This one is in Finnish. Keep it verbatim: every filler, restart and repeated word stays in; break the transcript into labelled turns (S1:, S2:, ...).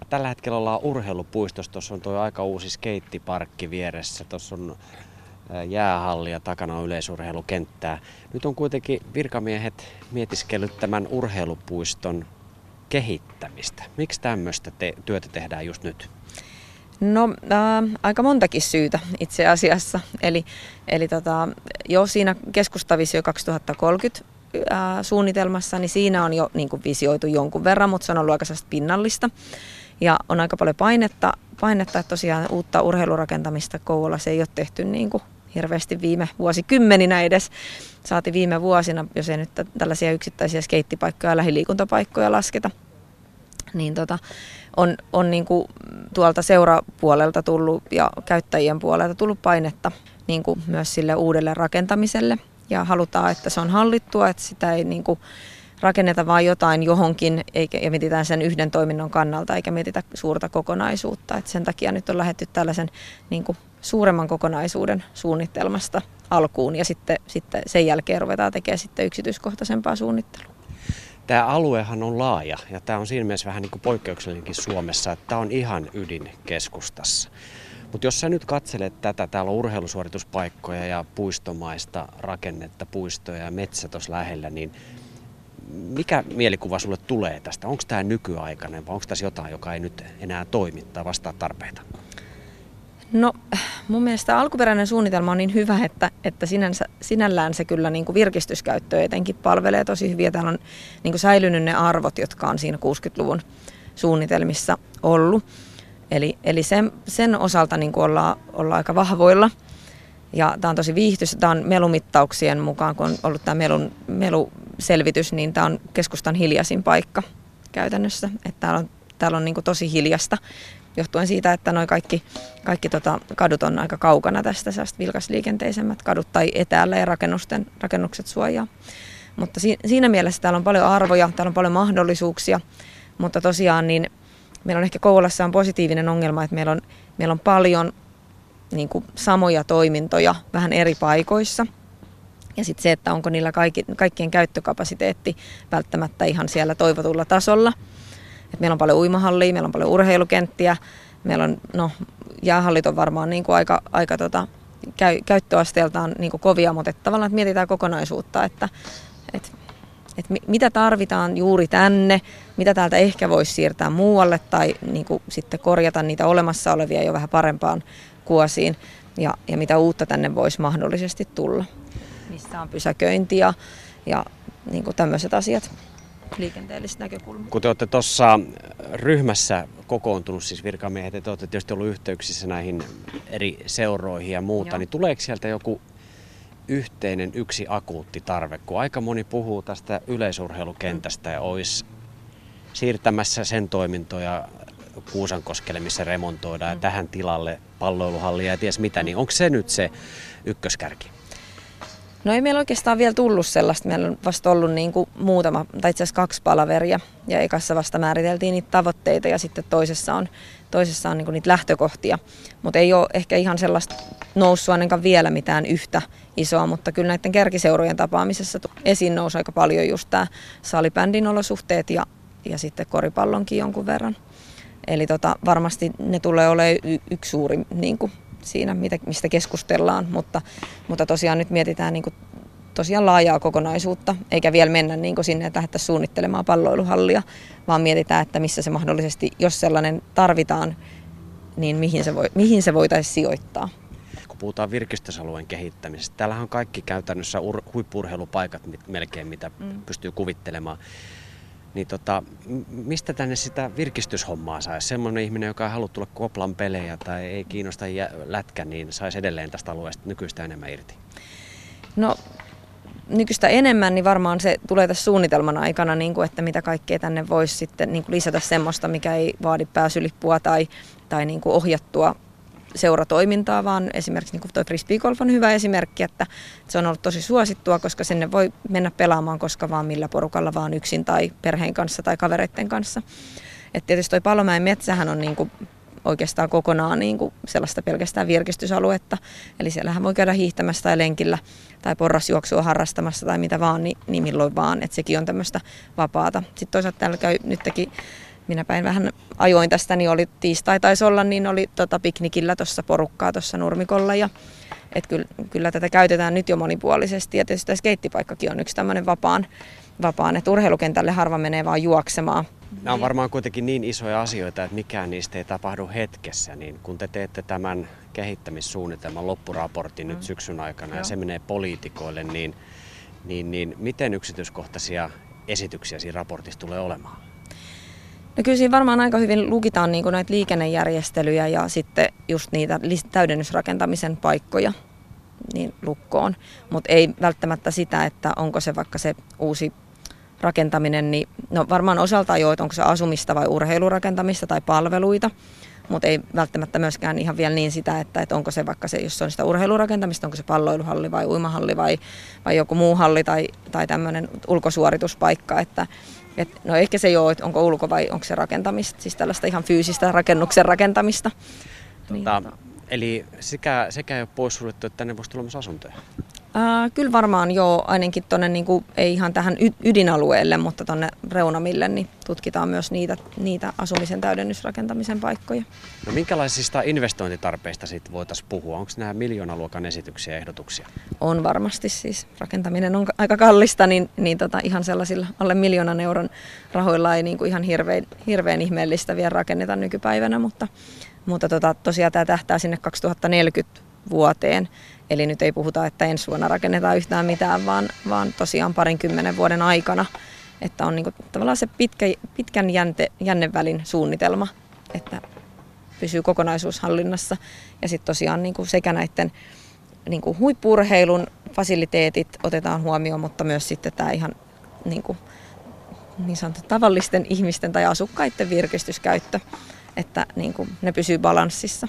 S1: tällä hetkellä ollaan urheilupuistossa. Tuossa on tuo aika uusi skeittiparkki vieressä. Tuossa on jäähalli ja takana on yleisurheilukenttää. Nyt on kuitenkin virkamiehet mietiskellyt tämän urheilupuiston kehittämistä. Miksi tämmöistä te- työtä tehdään just nyt?
S2: No äh, aika montakin syytä itse asiassa. Eli, eli tota, jo siinä keskustavisio kaksituhattakolmekymmentä äh, suunnitelmassa, niin siinä on jo niin kuin visioitu jonkun verran, mutta se on ollut aika pinnallista. Ja on aika paljon painetta, painetta että tosiaan uutta urheilurakentamista Kouvolassa ei ole tehty niin kuin hirveästi viime vuosikymmeninä edes. Saati viime vuosina, jos ei nyt tällaisia yksittäisiä skeittipaikkoja ja lähiliikuntapaikkoja lasketa. Niin tota, on, on niin kuin tuolta seurapuolelta tullut ja käyttäjien puolelta tullut painetta niin kuin myös sille uudelle rakentamiselle. Ja halutaan, että se on hallittua, että sitä ei niin kuin rakenneta vain jotain johonkin eikä, ja mietitään sen yhden toiminnon kannalta eikä mietitä suurta kokonaisuutta. Et sen takia nyt on lähdetty tällaisen niin kuin suuremman kokonaisuuden suunnitelmasta alkuun ja sitten, sitten sen jälkeen ruvetaan tekemään sitten yksityiskohtaisempaa suunnittelua.
S1: Tämä aluehan on laaja ja tämä on siinä mielessä vähän niin kuin poikkeuksellinenkin Suomessa, että tämä on ihan ydinkeskustassa. Mutta jos sä nyt katselet tätä, täällä on urheilusuorituspaikkoja ja puistomaista rakennetta, puistoja ja metsä tuossa lähellä, niin mikä mielikuva sulle tulee tästä? Onko tämä nykyaikainen vai onko tässä jotain, joka ei nyt enää toimi tai vastaa tarpeita?
S2: No mun mielestä alkuperäinen suunnitelma on niin hyvä, että, että sinänsä, sinällään se kyllä niin kuin virkistyskäyttöä etenkin palvelee tosi hyvin. Täällä on niin kuin säilynyt ne arvot, jotka on siinä kuusikymmentäluvun suunnitelmissa ollut. Eli, eli sen, sen osalta niin kuin ollaan, ollaan aika vahvoilla. Ja tämä on tosi viihtyisä. Tämä on melumittauksien mukaan, kun on ollut tämä melun, meluselvitys, niin tämä on keskustan hiljaisin paikka käytännössä. Että täällä on, täällä on niin kuin tosi hiljasta. Johtuen siitä, että noi kaikki, kaikki tota, kadut on aika kaukana tästä, vilkasliikenteisemmät kadut tai etäällä ja rakennusten, rakennukset suojaa. Mutta si, siinä mielessä täällä on paljon arvoja, täällä on paljon mahdollisuuksia, mutta tosiaan niin meillä on ehkä Kouvolassa on positiivinen ongelma, että meillä on, meillä on paljon niin kuin samoja toimintoja vähän eri paikoissa. Ja sitten se, että onko niillä kaikki, kaikkien käyttökapasiteetti välttämättä ihan siellä toivotulla tasolla. Et meillä on paljon uimahallia, meillä on paljon urheilukenttiä, meillä on, no, jäähallit on varmaan niin kuin aika, aika tota, käy, käyttöasteeltaan niin kuin kovia, mutta että tavallaan että mietitään kokonaisuutta, että, että, että mitä tarvitaan juuri tänne, mitä täältä ehkä voisi siirtää muualle tai niin kuin sitten korjata niitä olemassa olevia jo vähän parempaan kuosiin ja, ja mitä uutta tänne voisi mahdollisesti tulla. Missä on pysäköinti ja, ja niin kuin tämmöiset asiat. Liikenteellisestä näkökulmasta.
S1: Kun te olette tuossa ryhmässä kokoontunut, siis virkamiehet, te olette tietysti ollut yhteyksissä näihin eri seuroihin ja muuta, Joo. niin tuleeko sieltä joku yhteinen yksi akuutti tarve, kun aika moni puhuu tästä yleisurheilukentästä ja olisi siirtämässä sen toimintoja Kuusankoskelle, missä remontoidaan mm. ja tähän tilalle palloiluhallia ja ties mitä, niin onko se nyt se ykköskärki?
S2: No ei meillä oikeastaan vielä tullut sellaista. Meillä on vasta ollut niin kuin muutama, tai itse asiassa kaksi palaveria. Ja ekassa vasta määriteltiin niitä tavoitteita ja sitten toisessa on, toisessa on niin kuin niitä lähtökohtia. Mutta ei ole ehkä ihan sellaista noussut ainakaan vielä mitään yhtä isoa, mutta kyllä näiden kärkiseurojen tapaamisessa esiin nousi aika paljon just tämä salibändin olosuhteet ja, ja sitten koripallonkin jonkun verran. Eli tota, varmasti ne tulee olemaan y- yksi suuri niin kuin siinä, mistä keskustellaan, mutta, mutta tosiaan nyt mietitään niin kuin tosiaan laajaa kokonaisuutta, eikä vielä mennä niin kuin sinne, että lähdettäisiin suunnittelemaan palloiluhallia, vaan mietitään, että missä se mahdollisesti, jos sellainen tarvitaan, niin mihin se, voi, mihin se voitaisiin sijoittaa.
S1: Kun puhutaan virkistysalueen kehittämisestä, täällähän on kaikki käytännössä ur- huippu-urheilupaikat melkein, mitä mm. pystyy kuvittelemaan. Niin tota, mistä tänne sitä virkistyshommaa saisi? Semmoinen ihminen, joka ei halua tulla Koplan pelejä tai ei kiinnosta lätkä, niin saisi edelleen tästä alueesta nykyistä enemmän irti?
S2: No nykyistä enemmän, niin varmaan se tulee tässä suunnitelman aikana, niin kuin, että mitä kaikkea tänne voisi sitten niin kuin lisätä semmoista, mikä ei vaadi pääsylippua tai, tai niin kuin ohjattua seuratoimintaa, vaan esimerkiksi niin kuin tuo frisbeegolf on hyvä esimerkki, että se on ollut tosi suosittua, koska sinne voi mennä pelaamaan koska vaan millä porukalla vaan yksin tai perheen kanssa tai kavereiden kanssa. Et tietysti tuo Palomäen metsähän on niin kuin oikeastaan kokonaan niin kuin sellaista pelkästään virkistysaluetta, eli siellähän voi käydä hiihtämässä tai lenkillä tai porrasjuoksua harrastamassa tai mitä vaan, niin, niin milloin vaan, että sekin on tämmöistä vapaata. Sitten toisaalta täällä käy nytkin minä päin vähän ajoin tästä, niin oli tiistai taisi olla, niin oli tota piknikillä tuossa porukkaa tuossa nurmikolla. Ja, et kyllä, kyllä tätä käytetään nyt jo monipuolisesti ja tietysti tämä skeittipaikkakin on yksi tämmöinen vapaan, vapaan, että urheilukentälle harva menee vaan juoksemaan.
S1: Nämä on varmaan kuitenkin niin isoja asioita, että mikään niistä ei tapahdu hetkessä, niin kun te teette tämän kehittämissuunnitelman loppuraportin mm. nyt syksyn aikana Joo. ja se menee poliitikoille, niin, niin, niin miten yksityiskohtaisia esityksiä siinä raportissa tulee olemaan?
S2: No kyllä siinä varmaan aika hyvin lukitaan niin kuin näitä liikennejärjestelyjä ja sitten just niitä täydennysrakentamisen paikkoja niin lukkoon, mutta ei välttämättä sitä, että onko se vaikka se uusi rakentaminen, niin no varmaan osaltaan jo, että onko se asumista vai urheilurakentamista tai palveluita, mutta ei välttämättä myöskään ihan vielä niin sitä, että, että onko se vaikka se, jos on sitä urheilurakentamista, onko se palloiluhalli vai uimahalli vai, vai joku muu halli tai, tai tämmöinen ulkosuorituspaikka, että et, no ehkä se ei ole, että onko ulko vai onko se rakentamista, siis tällaista ihan fyysistä rakennuksen rakentamista.
S1: Tota, niin, eli sekä, sekä ei ole poissuljettu, että tänne voisi tulla myös asuntoja?
S2: Ää, kyllä varmaan joo, ainakin tuonne niin kuin, ei ihan tähän ydinalueelle, mutta tuonne reunamille niin tutkitaan myös niitä, niitä asumisen täydennysrakentamisen paikkoja.
S1: No minkälaisista investointitarpeista siitä voitaisiin puhua? Onko nämä miljoonaluokan esityksiä ja ehdotuksia?
S2: On varmasti siis. Rakentaminen on aika kallista, niin, niin tota, ihan sellaisilla alle miljoonan euron rahoilla ei niin kuin ihan hirveän, hirveän ihmeellistä vielä rakenneta nykypäivänä, mutta, mutta tota, tosiaan tämä tähtää sinne kaksituhattaneljäkymmentä vuoteen. Eli nyt ei puhuta, että ensi vuonna rakennetaan yhtään mitään, vaan, vaan tosiaan parinkymmenen vuoden aikana. Että on niinku tavallaan se pitkä, pitkän jänte, jännevälin suunnitelma, että pysyy kokonaisuus hallinnassa. Ja sitten tosiaan niinku sekä näiden niinku huippu-urheilun fasiliteetit otetaan huomioon, mutta myös sitten tämä ihan niinku, niin sanottu tavallisten ihmisten tai asukkaiden virkistyskäyttö, että niinku ne pysyy balanssissa.